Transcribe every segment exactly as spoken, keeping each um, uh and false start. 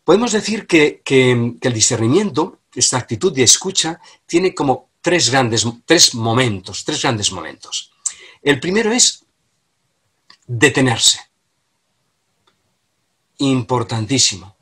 Podemos decir que, que, que el discernimiento, esta actitud de escucha, tiene como tres grandes, tres momentos, tres grandes momentos. El primero es detenerse. Importantísimo.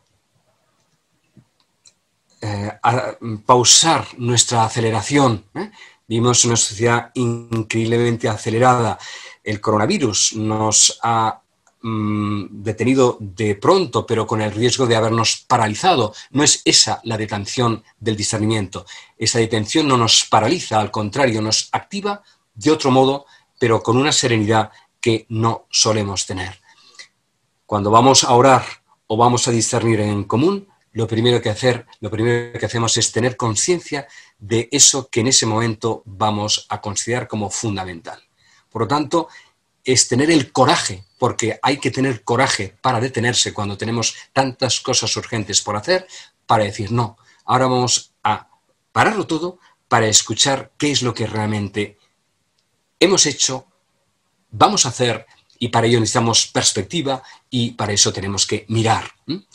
Eh, a, pausar nuestra aceleración. ¿eh? Vivimos en una sociedad increíblemente acelerada. El coronavirus nos ha mmm, detenido de pronto, pero con el riesgo de habernos paralizado. No es esa la detención del discernimiento. Esa detención no nos paraliza, al contrario, nos activa de otro modo, pero con una serenidad que no solemos tener. Cuando vamos a orar o vamos a discernir en común, lo primero que hacer, lo primero que hacemos es tener conciencia de eso que en ese momento vamos a considerar como fundamental. Por lo tanto, es tener el coraje, porque hay que tener coraje para detenerse cuando tenemos tantas cosas urgentes por hacer, para decir no, ahora vamos a pararlo todo para escuchar qué es lo que realmente hemos hecho, vamos a hacer, y para ello necesitamos perspectiva y para eso tenemos que mirar.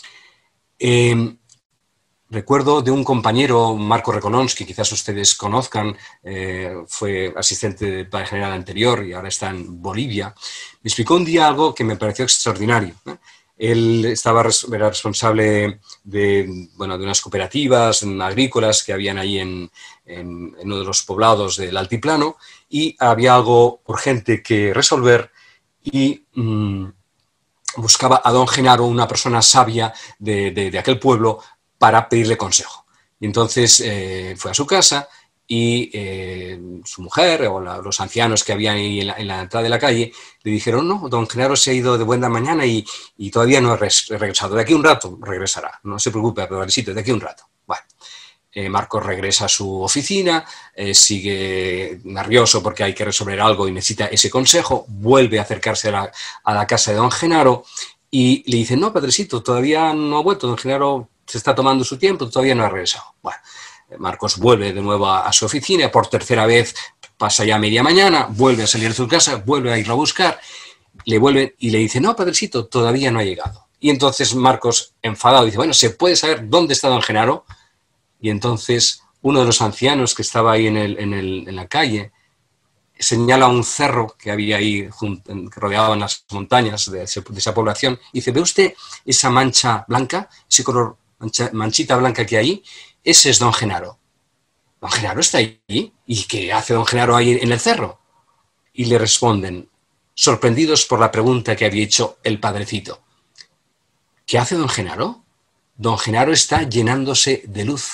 Eh, recuerdo de un compañero, Marco Recolons, que quizás ustedes conozcan, eh, fue asistente del padre general anterior y ahora está en Bolivia. Me explicó un día algo que me pareció extraordinario. ¿eh? Él estaba era responsable de, bueno, de unas cooperativas agrícolas que habían ahí en, en, en uno de los poblados del altiplano y había algo urgente que resolver y mmm, buscaba a don Genaro, una persona sabia de, de, de aquel pueblo, para pedirle consejo. Y entonces eh, fue a su casa y eh, su mujer o la, los ancianos que habían ahí en la, en la entrada de la calle le dijeron, no, don Genaro se ha ido de buena mañana y, y todavía no ha regresado. De aquí a un rato regresará. No se preocupe, padrecito, de aquí a un rato. Bueno. Eh, Marcos regresa a su oficina, eh, sigue nervioso porque hay que resolver algo y necesita ese consejo, vuelve a acercarse a la, a la casa de don Genaro y le dice, no, padrecito, todavía no ha vuelto, don Genaro se está tomando su tiempo, todavía no ha regresado. Bueno, eh, Marcos vuelve de nuevo a, a su oficina, por tercera vez pasa ya media mañana, vuelve a salir de su casa, vuelve a ir a buscar, le vuelve y le dice, no, padrecito, todavía no ha llegado. Y entonces Marcos, enfadado, dice, bueno, ¿se puede saber dónde está don Genaro? Y entonces uno de los ancianos que estaba ahí en, el, en, el, en la calle señala un cerro que había ahí, que rodeaban las montañas de, ese, de esa población, y dice, ¿ve usted esa mancha blanca, ese color, mancha, manchita blanca que hay ahí? Ese es don Genaro. ¿Don Genaro está ahí? ¿Y qué hace don Genaro ahí en el cerro? Y le responden, sorprendidos por la pregunta que había hecho el padrecito. ¿Qué hace don Genaro? Don Genaro está llenándose de luz.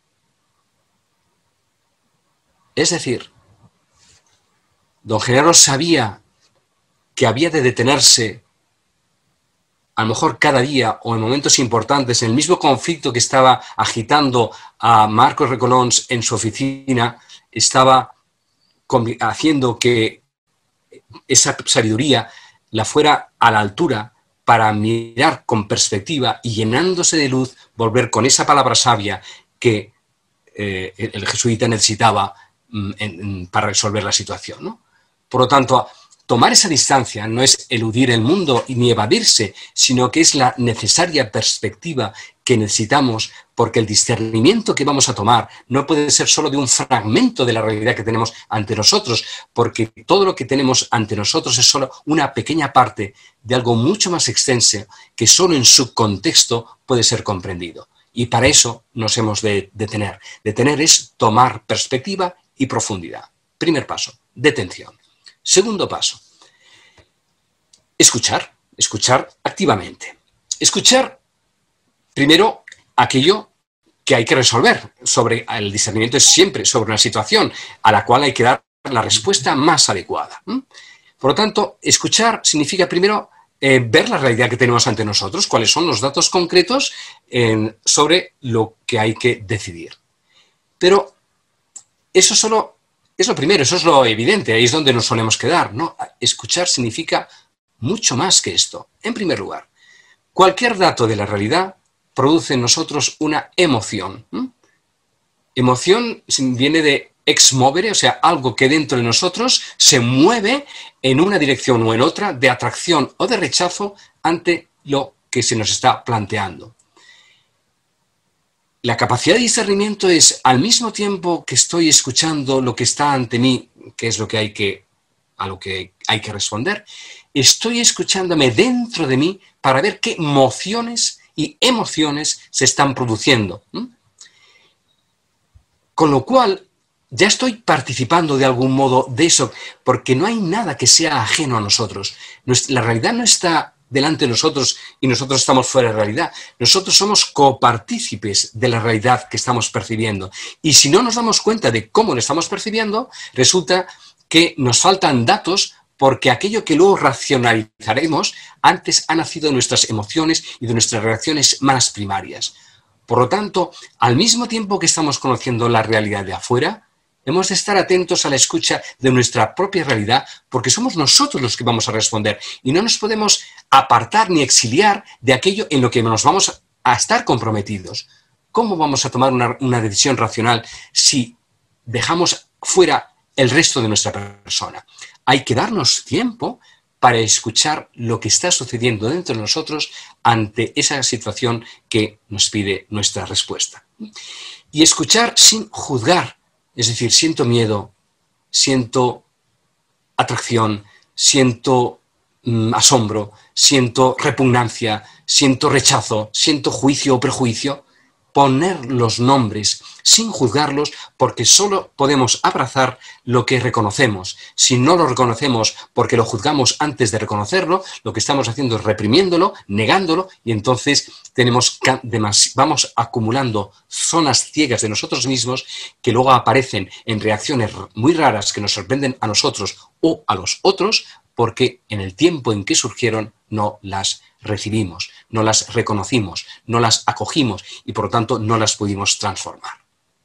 Es decir, don Genaro sabía que había de detenerse, a lo mejor cada día o en momentos importantes, en el mismo conflicto que estaba agitando a Marcos Recolons en su oficina, estaba haciendo que esa sabiduría la fuera a la altura para mirar con perspectiva y llenándose de luz, volver con esa palabra sabia que eh, el jesuita necesitaba en, en, para resolver la situación, ¿no? Por lo tanto, tomar esa distancia no es eludir el mundo ni evadirse, sino que es la necesaria perspectiva que necesitamos, porque el discernimiento que vamos a tomar no puede ser solo de un fragmento de la realidad que tenemos ante nosotros, porque todo lo que tenemos ante nosotros es solo una pequeña parte de algo mucho más extenso que solo en su contexto puede ser comprendido. Y para eso nos hemos de detener. Detener es tomar perspectiva y profundidad. Primer paso, detención. Segundo paso, escuchar, escuchar activamente. Escuchar, primero, aquello que hay que resolver. Sobre el discernimiento es siempre sobre una situación a la cual hay que dar la respuesta más adecuada. Por lo tanto, escuchar significa primero eh, ver la realidad que tenemos ante nosotros, cuáles son los datos concretos eh, sobre lo que hay que decidir. Pero eso solo es lo primero, eso es lo evidente, ahí es donde nos solemos quedar, ¿no? Escuchar significa mucho más que esto. En primer lugar, cualquier dato de la realidad produce en nosotros una emoción. ¿Mm? Emoción viene de ex movere, o sea, algo que dentro de nosotros se mueve en una dirección o en otra, de atracción o de rechazo ante lo que se nos está planteando. la capacidad de discernimiento es, al mismo tiempo que estoy escuchando lo que está ante mí, que es lo que hay que, a lo que hay que responder, estoy escuchándome dentro de mí para ver qué emociones y emociones se están produciendo. ¿Mm? Con lo cual, ya estoy participando de algún modo de eso, porque no hay nada que sea ajeno a nosotros. La realidad no está delante de nosotros y nosotros estamos fuera de la realidad. Nosotros somos copartícipes de la realidad que estamos percibiendo. Y si no nos damos cuenta de cómo lo estamos percibiendo, resulta que nos faltan datos, porque aquello que luego racionalizaremos antes ha nacido de nuestras emociones y de nuestras reacciones más primarias. Por lo tanto, al mismo tiempo que estamos conociendo la realidad de afuera, hemos de estar atentos a la escucha de nuestra propia realidad, porque somos nosotros los que vamos a responder y no nos podemos apartar ni exiliar de aquello en lo que nos vamos a estar comprometidos. ¿Cómo vamos a tomar una, una decisión racional si dejamos fuera el resto de nuestra persona? Hay que darnos tiempo para escuchar lo que está sucediendo dentro de nosotros ante esa situación que nos pide nuestra respuesta. Y escuchar sin juzgar. Es decir, siento miedo, siento atracción, siento mm, asombro, siento repugnancia, siento rechazo, siento juicio o prejuicio. Poner los nombres sin juzgarlos, porque solo podemos abrazar lo que reconocemos. Si no lo reconocemos porque lo juzgamos antes de reconocerlo, lo que estamos haciendo es reprimiéndolo, negándolo, y entonces tenemos, vamos acumulando zonas ciegas de nosotros mismos que luego aparecen en reacciones muy raras que nos sorprenden a nosotros o a los otros, porque en el tiempo en que surgieron no las recibimos, no las reconocimos, no las acogimos y por lo tanto no las pudimos transformar.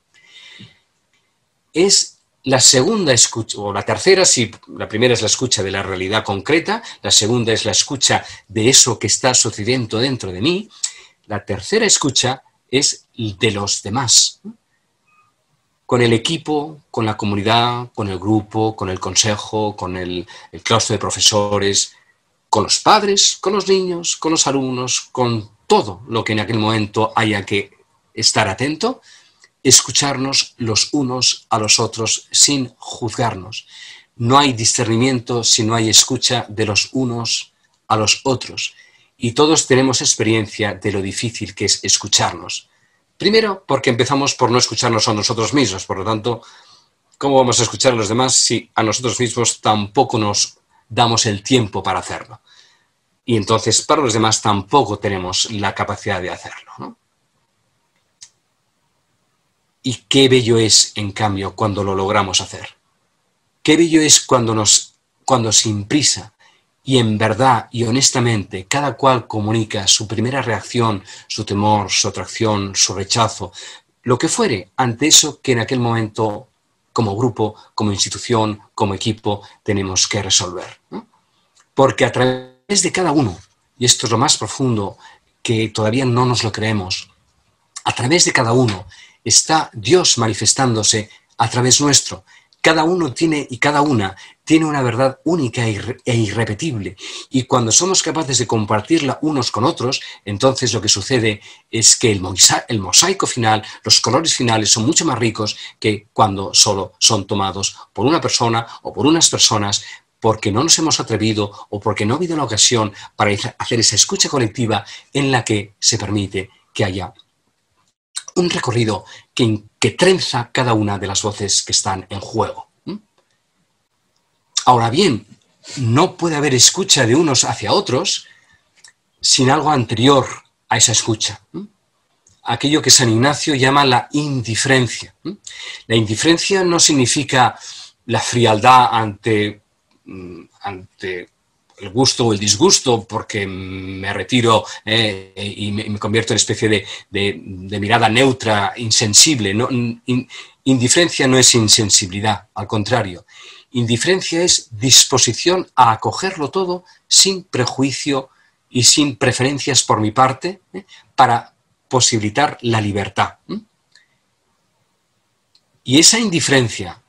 Es la segunda escucha, o la tercera, si la primera es la escucha de la realidad concreta, la segunda es la escucha de eso que está sucediendo dentro de mí, la tercera escucha es de los demás, con el equipo, con la comunidad, con el grupo, con el consejo, con el, el claustro de profesores, con los padres, con los niños, con los alumnos, con todo lo que en aquel momento haya que estar atento, escucharnos los unos a los otros sin juzgarnos. No hay discernimiento si no hay escucha de los unos a los otros. Y todos tenemos experiencia de lo difícil que es escucharnos. Primero, porque empezamos por no escucharnos a nosotros mismos. Por lo tanto, ¿cómo vamos a escuchar a los demás si a nosotros mismos tampoco nos damos el tiempo para hacerlo? Y entonces para los demás tampoco tenemos la capacidad de hacerlo, ¿no? Y qué bello es, en cambio, cuando lo logramos hacer. Qué bello es cuando, nos, cuando sin prisa y en verdad y honestamente cada cual comunica su primera reacción, su temor, su atracción, su rechazo, lo que fuere ante eso que en aquel momento, como grupo, como institución, como equipo, tenemos que resolver, ¿no? Porque a través de cada uno, y esto es lo más profundo que todavía no nos lo creemos, a través de cada uno está Dios manifestándose a través nuestro. Cada uno tiene y cada una tiene una verdad única e irrepetible. Y cuando somos capaces de compartirla unos con otros, entonces lo que sucede es que el, mosa- el mosaico final, los colores finales son mucho más ricos que cuando solo son tomados por una persona o por unas personas, porque no nos hemos atrevido o porque no ha habido la ocasión para hacer esa escucha colectiva en la que se permite que haya un recorrido que, que trenza cada una de las voces que están en juego. ¿Mm? Ahora bien, no puede haber escucha de unos hacia otros sin algo anterior a esa escucha. ¿Mm? Aquello que San Ignacio llama la indiferencia. ¿Mm? La indiferencia no significa la frialdad ante, ante el gusto o el disgusto, porque me retiro eh, y me, me convierto en especie de, de, de mirada neutra, insensible. ¿No? In, indiferencia no es insensibilidad, al contrario. Indiferencia es disposición a acogerlo todo sin prejuicio y sin preferencias por mi parte, ¿eh? para posibilitar la libertad. ¿eh? Y esa indiferencia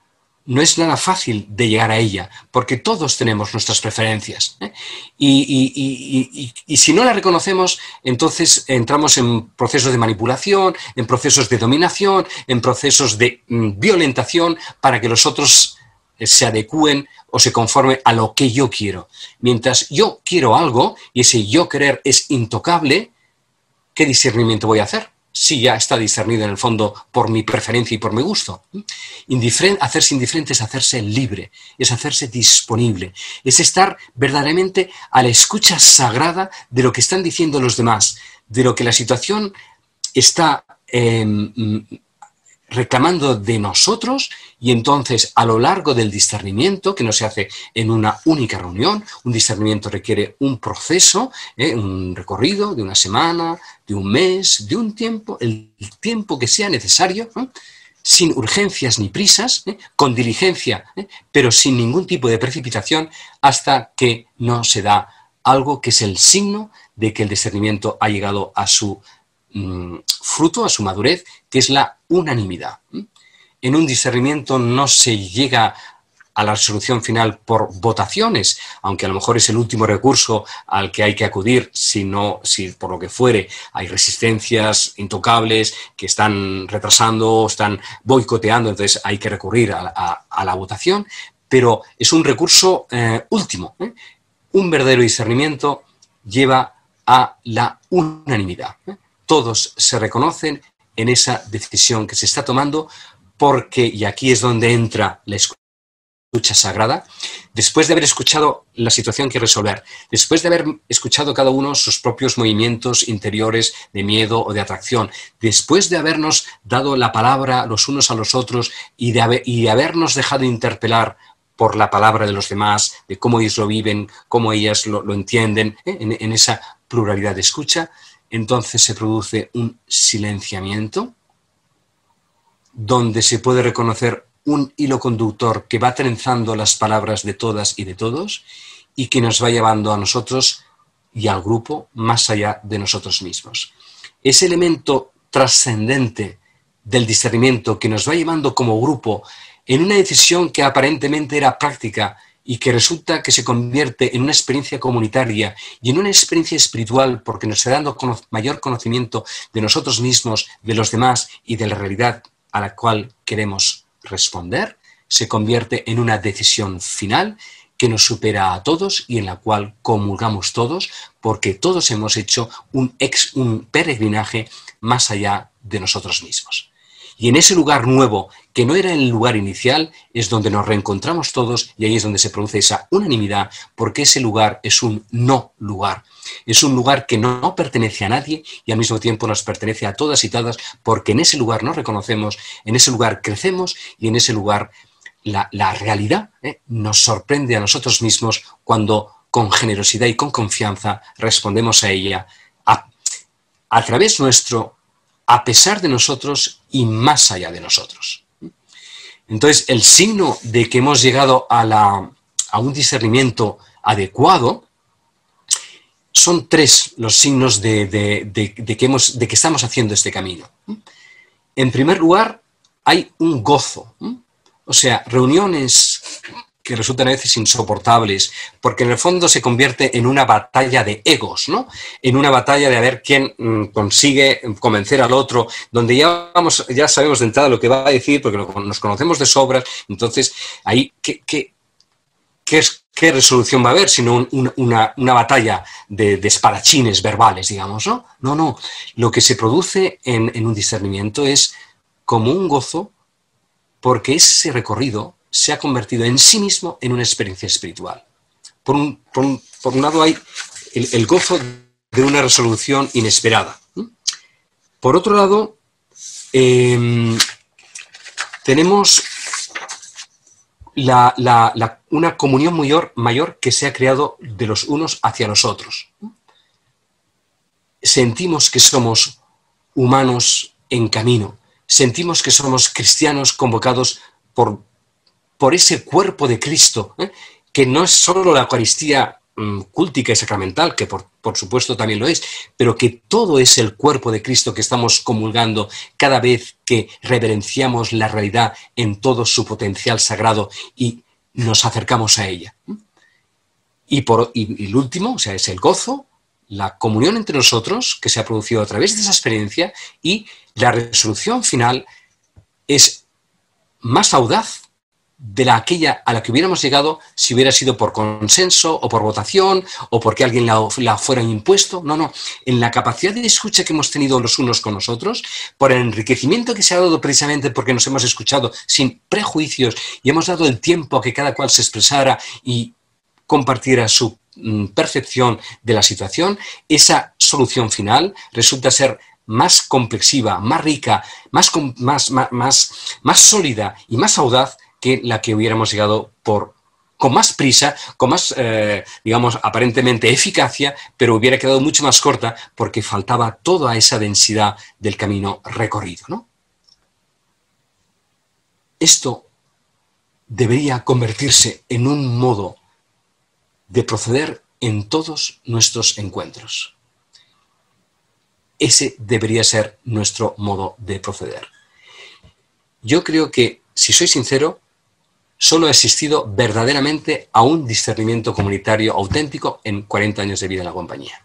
no es nada fácil de llegar a ella, porque todos tenemos nuestras preferencias, ¿eh? y, y, y, y, y si no la reconocemos, entonces entramos en procesos de manipulación, en procesos de dominación, en procesos de mm, violentación para que los otros se adecúen o se conformen a lo que yo quiero. Mientras yo quiero algo y ese yo querer es intocable, ¿qué discernimiento voy a hacer? Sí, ya está discernido en el fondo por mi preferencia y por mi gusto. Indiferente, hacerse indiferente es hacerse libre, es hacerse disponible, es estar verdaderamente a la escucha sagrada de lo que están diciendo los demás, de lo que la situación está eh, reclamando de nosotros, y entonces a lo largo del discernimiento, que no se hace en una única reunión, un discernimiento requiere un proceso, ¿eh? un recorrido de una semana, de un mes, de un tiempo, el tiempo que sea necesario, ¿eh? sin urgencias ni prisas, ¿eh? con diligencia, ¿eh? pero sin ningún tipo de precipitación, hasta que no se da algo que es el signo de que el discernimiento ha llegado a su fruto, a su madurez, que es la unanimidad. En un discernimiento no se llega a la resolución final por votaciones, aunque a lo mejor es el último recurso al que hay que acudir, si no, si por lo que fuere hay resistencias intocables que están retrasando, están boicoteando, entonces hay que recurrir a, a, a la votación, pero es un recurso eh, último. ¿eh? Un verdadero discernimiento lleva a la unanimidad. ¿eh? Todos se reconocen en esa decisión que se está tomando, porque, y aquí es donde entra la escucha sagrada, después de haber escuchado la situación que resolver, después de haber escuchado cada uno sus propios movimientos interiores de miedo o de atracción, después de habernos dado la palabra los unos a los otros y de, haber, y de habernos dejado interpelar por la palabra de los demás, de cómo ellos lo viven, cómo ellas lo, lo entienden, ¿eh? en, en esa pluralidad de escucha, entonces se produce un silenciamiento donde se puede reconocer un hilo conductor que va trenzando las palabras de todas y de todos y que nos va llevando a nosotros y al grupo más allá de nosotros mismos. Ese elemento trascendente del discernimiento que nos va llevando como grupo en una decisión que aparentemente era práctica y que resulta que se convierte en una experiencia comunitaria y en una experiencia espiritual, porque nos está dando cono- mayor conocimiento de nosotros mismos, de los demás y de la realidad a la cual queremos responder, se convierte en una decisión final que nos supera a todos y en la cual comulgamos todos, porque todos hemos hecho un, ex, un peregrinaje más allá de nosotros mismos. Y en ese lugar nuevo, que no era el lugar inicial, es donde nos reencontramos todos y ahí es donde se produce esa unanimidad, porque ese lugar es un no lugar. Es un lugar que no pertenece a nadie y al mismo tiempo nos pertenece a todas y todas, porque en ese lugar nos reconocemos, en ese lugar crecemos y en ese lugar la, la realidad ¿eh? nos sorprende a nosotros mismos cuando con generosidad y con confianza respondemos a ella a, a través nuestro, a pesar de nosotros y más allá de nosotros. Entonces, el signo de que hemos llegado a, la, a un discernimiento adecuado son tres los signos de, de, de, de, que hemos, de que estamos haciendo este camino. En primer lugar, hay un gozo. O sea, reuniones que resultan a veces insoportables, porque en el fondo se convierte en una batalla de egos, ¿no? En una batalla de a ver quién mmm, consigue convencer al otro, donde ya, vamos, ya sabemos de entrada lo que va a decir, porque lo, nos conocemos de sobras, entonces ahí, ¿qué, qué, qué, es, qué resolución va a haber? Sino un, un, una, una batalla de, de espadachines verbales, digamos, ¿no? No, no, lo que se produce en, en un discernimiento es como un gozo, porque ese recorrido se ha convertido en sí mismo en una experiencia espiritual. Por un, por un, por un lado hay el, el gozo de una resolución inesperada. Por otro lado, eh, tenemos la, la, la, una comunión mayor, mayor que se ha creado de los unos hacia los otros. Sentimos que somos humanos en camino. Sentimos que somos cristianos convocados por, por ese cuerpo de Cristo, ¿eh? que no es solo la Eucaristía mm, cúltica y sacramental, que por, por supuesto también lo es, pero que todo es el cuerpo de Cristo que estamos comulgando cada vez que reverenciamos la realidad en todo su potencial sagrado y nos acercamos a ella. Y, por, y, y el último, o sea, es el gozo, la comunión entre nosotros que se ha producido a través de esa experiencia, y la resolución final es más audaz de la aquella a la que hubiéramos llegado si hubiera sido por consenso o por votación o porque alguien la, la fuera impuesto. No, no. En la capacidad de escucha que hemos tenido los unos con los otros, por el enriquecimiento que se ha dado precisamente porque nos hemos escuchado sin prejuicios y hemos dado el tiempo a que cada cual se expresara y compartiera su mm, percepción de la situación, esa solución final resulta ser más complexiva, más rica, más, más, más, más, más sólida y más audaz que la que hubiéramos llegado por, con más prisa, con más, eh, digamos, aparentemente eficacia, pero hubiera quedado mucho más corta porque faltaba toda esa densidad del camino recorrido, ¿no? Esto debería convertirse en un modo de proceder en todos nuestros encuentros. Ese debería ser nuestro modo de proceder. Yo creo que, si soy sincero, solo ha existido verdaderamente a un discernimiento comunitario auténtico en cuarenta años de vida en la compañía.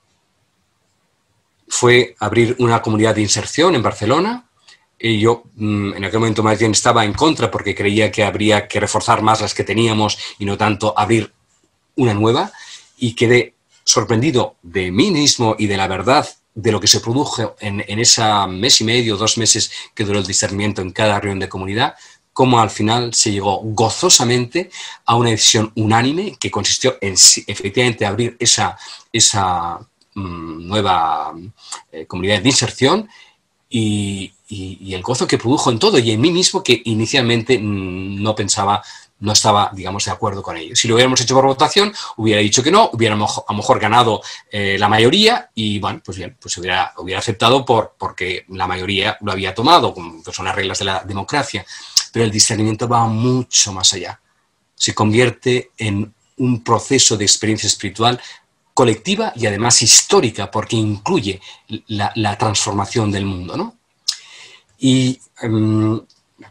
Fue abrir una comunidad de inserción en Barcelona, y yo en aquel momento más bien estaba en contra porque creía que habría que reforzar más las que teníamos y no tanto abrir una nueva, y quedé sorprendido de mí mismo y de la verdad de lo que se produjo en, en ese mes y medio, dos meses que duró el discernimiento en cada reunión de comunidad, cómo al final se llegó gozosamente a una decisión unánime que consistió en efectivamente abrir esa, esa mmm, nueva eh, comunidad de inserción y, y, y el gozo que produjo en todo y en mí mismo, que inicialmente mmm, no pensaba, no estaba, digamos, de acuerdo con ello. Si lo hubiéramos hecho por votación, hubiera dicho que no, hubiéramos a lo mejor ganado eh, la mayoría y, bueno, pues bien, pues hubiera, hubiera aceptado por, porque la mayoría lo había tomado, como son las reglas de la democracia. Pero el discernimiento va mucho más allá. Se convierte en un proceso de experiencia espiritual colectiva y además histórica, porque incluye la, la transformación del mundo, ¿no? Y um,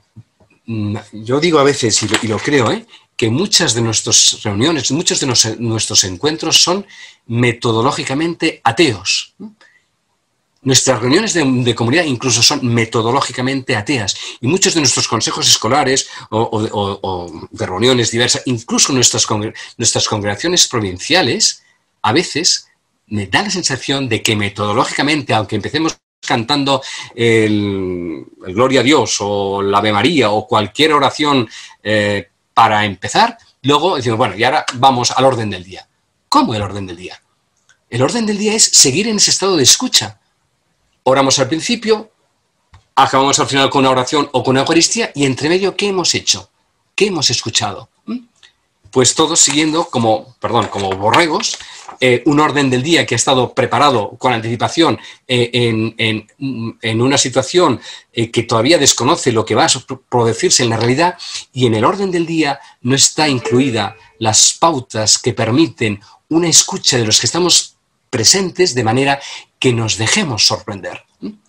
yo digo a veces, y lo, y lo creo, ¿eh? que muchas de nuestras reuniones, muchos de nos, nuestros encuentros son metodológicamente ateos, ¿no? Nuestras reuniones de, de comunidad incluso son metodológicamente ateas y muchos de nuestros consejos escolares o, o, o, o de reuniones diversas, incluso nuestras, nuestras congregaciones provinciales, a veces me da la sensación de que metodológicamente, aunque empecemos cantando el, el Gloria a Dios o la Ave María o cualquier oración eh, para empezar, luego decimos, bueno, y ahora vamos al orden del día. ¿Cómo el orden del día? El orden del día es seguir en ese estado de escucha. Oramos al principio, acabamos al final con una oración o con una Eucaristía y entre medio, ¿qué hemos hecho? ¿Qué hemos escuchado? ¿Mm? Pues todos siguiendo como, perdón, como borregos, eh, un orden del día que ha estado preparado con anticipación eh, en, en, en una situación eh, que todavía desconoce lo que va a producirse en la realidad, y en el orden del día no está incluida las pautas que permiten una escucha de los que estamos presentes de manera que nos dejemos sorprender.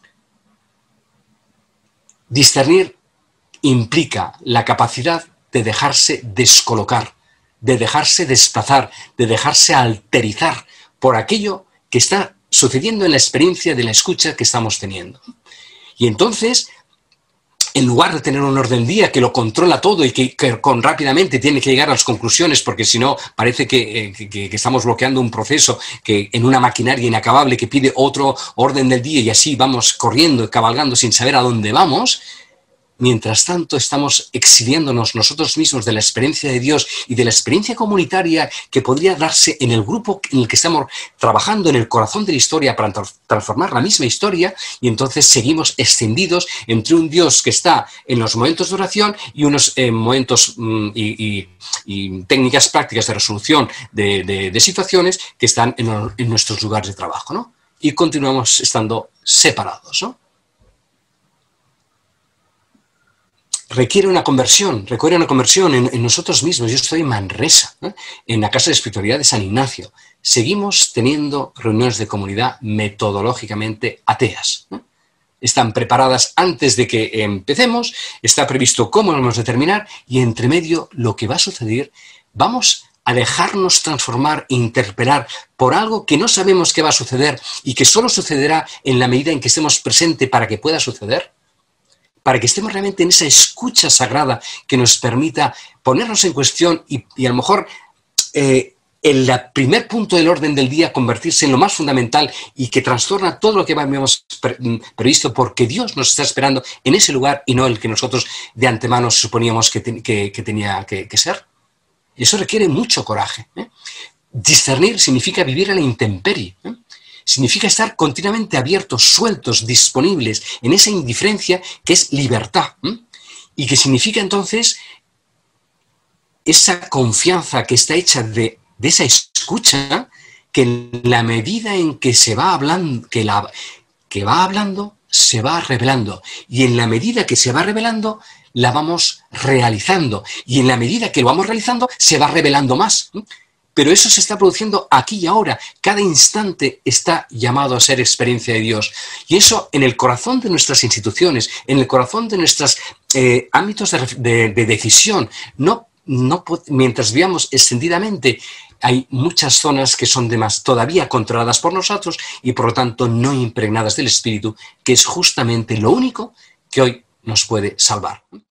Discernir implica la capacidad de dejarse descolocar, de dejarse desplazar, de dejarse alterizar por aquello que está sucediendo en la experiencia de la escucha que estamos teniendo. Y entonces, en lugar de tener un orden del día que lo controla todo y que, que con rápidamente tiene que llegar a las conclusiones, porque si no parece que, que, que estamos bloqueando un proceso que en una maquinaria inacabable que pide otro orden del día y así vamos corriendo y cabalgando sin saber a dónde vamos, mientras tanto estamos exiliándonos nosotros mismos de la experiencia de Dios y de la experiencia comunitaria que podría darse en el grupo en el que estamos trabajando, en el corazón de la historia para transformar la misma historia, y entonces seguimos extendidos entre un Dios que está en los momentos de oración y unos eh, momentos mm, y, y, y técnicas prácticas de resolución de, de, de situaciones que están en, en nuestros lugares de trabajo, ¿no? Y continuamos estando separados, ¿no? requiere una conversión, requiere una conversión en, en nosotros mismos. Yo estoy en Manresa, ¿eh? en la Casa de Espiritualidad de San Ignacio. Seguimos teniendo reuniones de comunidad metodológicamente ateas, ¿eh? Están preparadas antes de que empecemos, está previsto cómo vamos a terminar y entre medio lo que va a suceder, vamos a dejarnos transformar, interpelar por algo que no sabemos qué va a suceder y que solo sucederá en la medida en que estemos presentes para que pueda suceder, para que estemos realmente en esa escucha sagrada que nos permita ponernos en cuestión y, y a lo mejor eh, el primer punto del orden del día convertirse en lo más fundamental y que trastorna todo lo que habíamos pre previsto porque Dios nos está esperando en ese lugar y no el que nosotros de antemano suponíamos que, te que, que tenía que, que ser. Y eso requiere mucho coraje, ¿eh? Discernir significa vivir a la intemperie, ¿eh? Significa estar continuamente abiertos, sueltos, disponibles en esa indiferencia que es libertad, ¿eh? Y que significa entonces esa confianza que está hecha de de esa escucha, que en la medida en que se va hablando, que, la, que va hablando, se va revelando. Y en la medida que se va revelando, la vamos realizando. Y en la medida que lo vamos realizando, se va revelando más. Pero eso se está produciendo aquí y ahora. Cada instante está llamado a ser experiencia de Dios. Y eso en el corazón de nuestras instituciones, en el corazón de nuestros eh, ámbitos de, de, de decisión, no, no, mientras vivamos extendidamente, hay muchas zonas que son demás, todavía controladas por nosotros y por lo tanto no impregnadas del Espíritu, que es justamente lo único que hoy nos puede salvar.